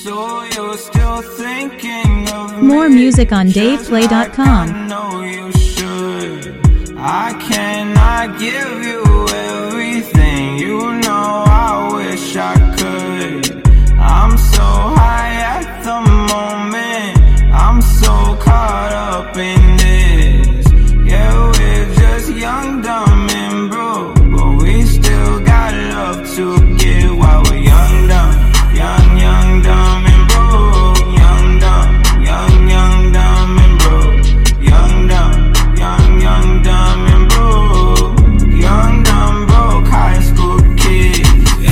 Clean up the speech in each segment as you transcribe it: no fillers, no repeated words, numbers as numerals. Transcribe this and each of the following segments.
So you're still thinking of me. More music on DavePlay.com. I know you should. I cannot give you everything. You know I wish I could. I'm so high at the moment. I'm so caught up in this. Yeah, we're just young, dumb, and broke, but we still got love to give while we're young, dumb. Young, dumb, and broke. Young, dumb, and broke. Young, dumb, and broke. Young, dumb, broke high school kid.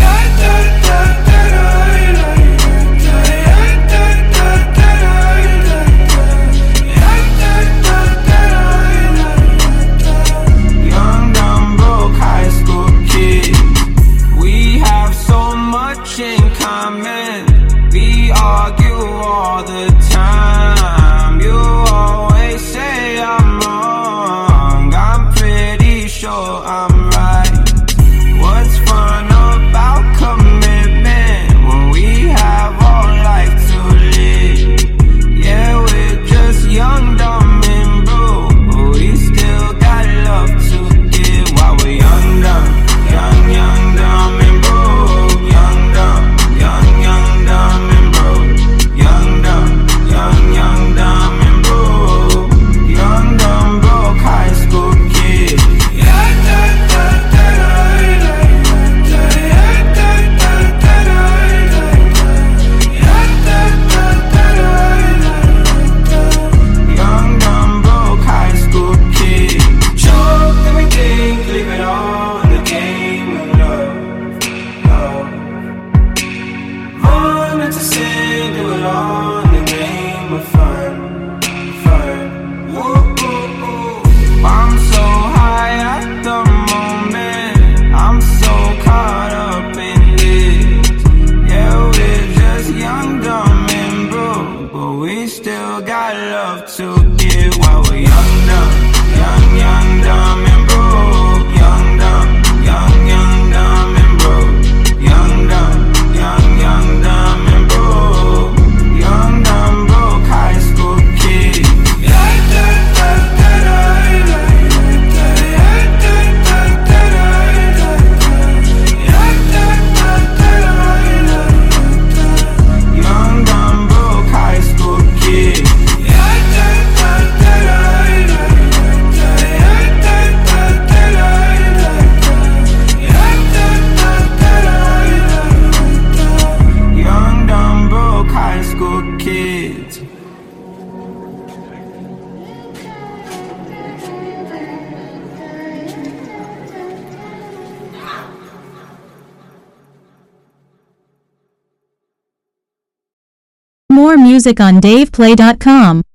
Young, dumb, broke high school kid. We have so much in common. We argue all the time. You always say I'm wrong. I'm pretty sure I'm right. What's fun about commitment when we have all life to live? Yeah, we're just young, dumb, and broke, but we still got love to give while we're young, dumb. Young, dumb, and broke. Young, dumb, and broke. Young, dumb, and broke. Young, dumb, broke high school kid. Young, dumb, broke high school kid. Choke everything, leave it all in the game of love. Run into sin, do it all in the name of fun. Woo. I'm so high at the moment. I'm so caught up in this. Yeah, we're just young, dumb, and broke, but we still got love to give while we're young, dumb. Young, dumb, and broke. Young, dumb, and broke. Young, dumb, and broke. Young, dumb, broke high school kid. Young, dumb, broke high school kid. Young, dumb, broke high school kids. More music on DavePlay.com.